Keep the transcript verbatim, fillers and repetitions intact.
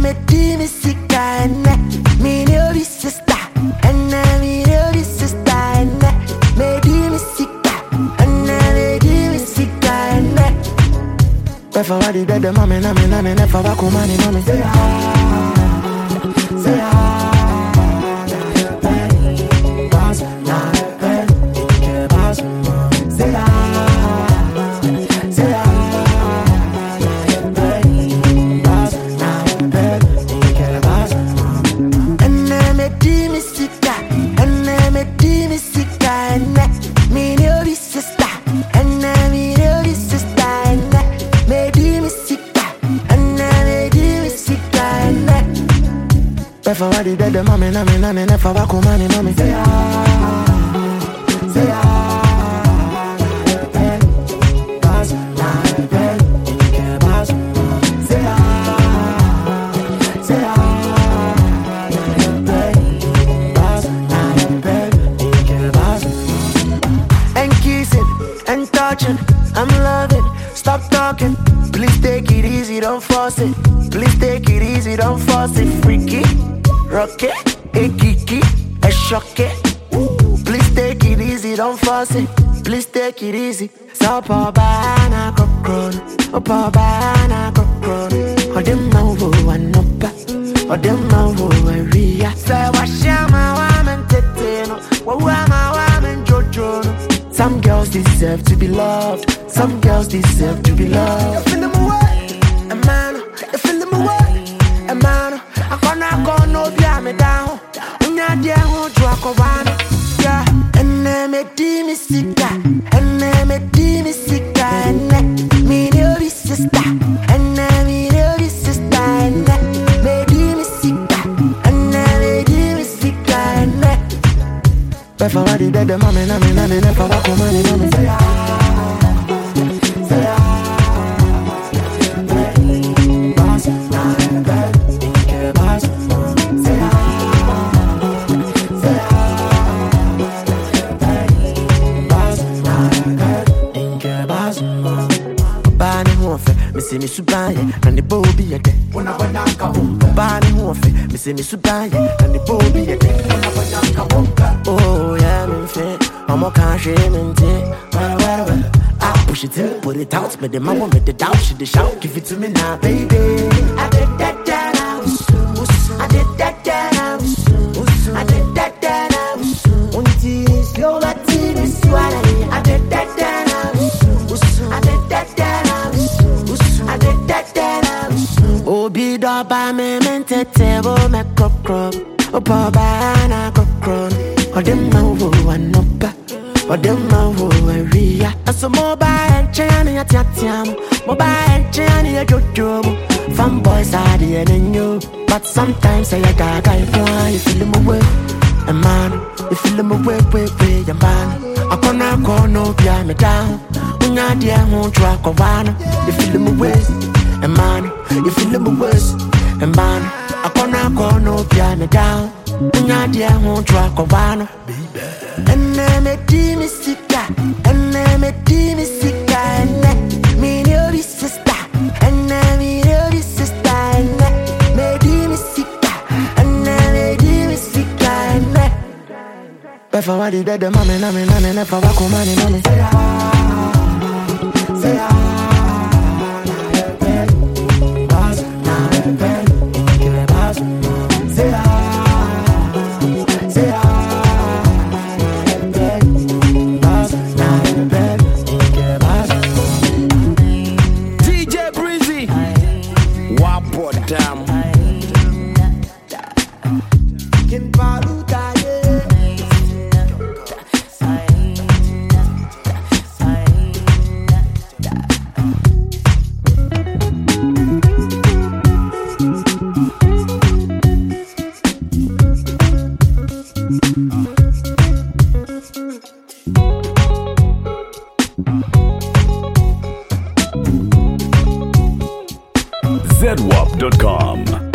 me di me sika ene. Me no be sister, ene me no be sister ene. Me di me sika, ene me di me sika ene. If I wadi dead, mommy, na me na me never back home, money, mommy. Say ah, say ah. If I wadi dead, mommy, na me na me never back home, money, mommy. Say ah, say ah, pass na bed, que pass. Say ah, say ah, pass na bed, que pass. And kissing and touching, I'm loving. Stop talking, please take it easy, don't force it. Please take it easy, don't force it, freaky. Rock it, a kiki, a shock it. Please take it easy, don't force it. Please take it easy. So poor banana cockron, oh poor banana cockron. Oh dem mavo one up, oh dem mavo a ria. Say wash my woman teteno, what my woman jojo. Some girls deserve to be loved. Some girls deserve to be loved. You feel them away, a man. You feel them away, a man. I can't go no be me down. Unya dia hu drako bana. Yeah, and me di me sika, and me di me sika, and me no be sister, and me no be sister, and me di me sika, and me di me sika, and if I wadi dead, mommy, na me na me never back home, money, mommy. Say ah, say ah. Me say me subaye, and the booby a day. When I wanna come, body waffle. Me say me subaye, and the booby a day. When I wanna come, oh yeah, me fit. I'm a country minty. Well, well, well. I push it in, put it out, but the mama with the doubt, she the shout, give it to me now, baby. I did that, that I was so. I did that, that I was so. I did that, that I was so. Until slow, but it's swallowing. I did that, that I was so. I did that, that I was so. I did that, that I was so. Oh, be the by me, mente table, me crop crop. Oh, pa banana crop crop. Oh, them move one up. Oh, them move a ria. So mobile and chani at yatiam. Mobile and chani at jojo. Fun boys are the and you. But sometimes I got a guy. You feel them away. A man, you feel them away, way, way, a man. I can't go no behind me down. When you're there, I won't track of one. You feel them away. A man, you feel them away. A man, I can't go no behind me down. When you're there, I won't track of one. And I met me sika, and I met me sika, and me no be sister, and I me no be sister, and I me sika, and I me sika, and if I wadi dead, mommy, na me na me never back home, money, mommy. Say ah, say ah. Z W A P dot com